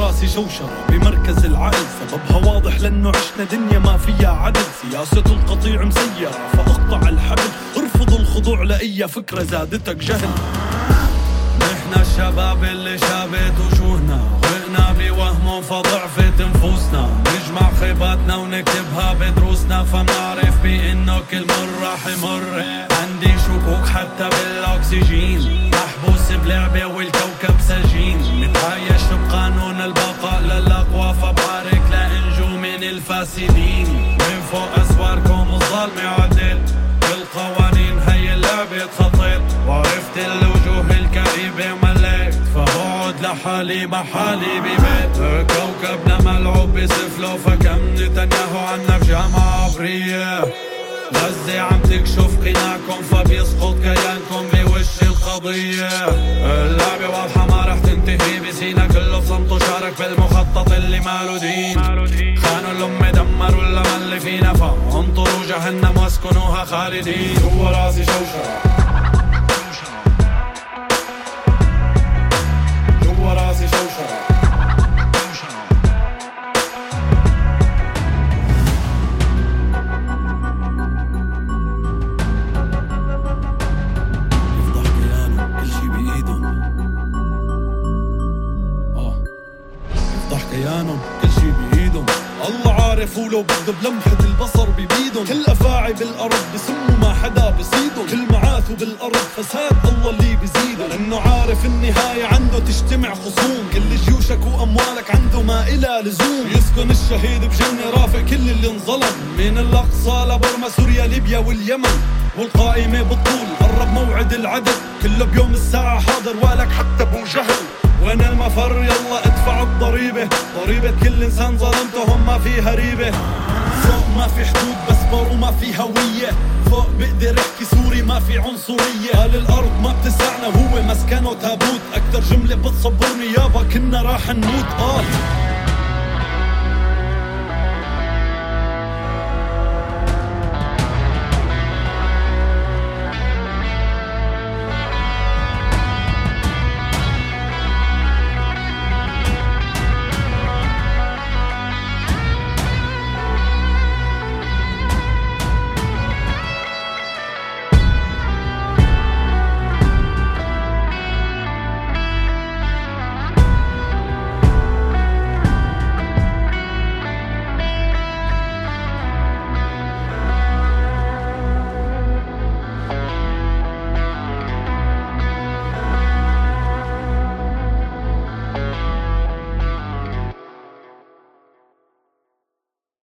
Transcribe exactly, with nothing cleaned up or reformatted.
راسي شوشرة بمركز العقل، سببها واضح لأنه عشنا دنيا ما فيها عدل. سياسة القطيع مسيرة فاقطع الحبل، ارفض الخضوع لأي فكرة زادتك جهل. نحنا الشباب اللي شابت وجوهنا، غرقنا بوهم فضعفت نفوسنا، نجمع خيباتنا ونكتبها بدروسنا، فمنعرف بأنه كل مرة راح يمر. عندي شكوك حتى بالأكسجين، محبوس بلعبة والكوكب سجين، متعايش بقانون البقاء للأقوى، فبارك لأنجو من الفاسدين. من فوق أسواركم الظلم يعدل، بالقوانين هي اللعبة خطيت، وعرفت الوجوه الكئيبة مليت، فبعد لحالي محالي ببيت. كوكبنا ملعوب بسفله، فكم نتنياهو عنا بجامعة عبرية. غزة عم تكشف قناعكم، فبيسقط كيانكم بوش القضية. اللعبة واضحة ما رح تنتهي بسينا، كله بصمته شارك بالمخطط اللي ماله دين. خانوا الأمة دمروا اللمن اللي فينا، فانطروا جهنم واسكنوها خالدين. جوا راسي شوشرة، جوا راسي شوشرة. كيانهم كل شي بإيدهم، الله عارف ولو بده بلمحة البصر ببيدهم. كل أفاعي بالأرض بسموا ما حدا بصيدهم، كل معاثوا بالأرض فساد الله اللي بزيدهم. لأنه عارف النهاية عنده تجتمع خصوم، كل جيوشك وأموالك عنده ما إلى لزوم. يسكن الشهيد بجنة رافق كل اللي انظلم، من الأقصى لبرما سوريا ليبيا واليمن، والقائمة بالطول قرب موعد العدل، كله بيوم الساعة حاضر والك حتى ابو جهل. وين المفر يلا ادفع الضريبة، ضريبة كل انسان ظلمتهم ما فيها ريبة. فوق ما في حدود بس برو ما في هوية، فوق بقدر احكي سوري ما في عنصرية. قال الارض ما بتسعنا هو مسكنه تابوت، اكتر جملة بتصبرني يابا كنا راح نموت. اه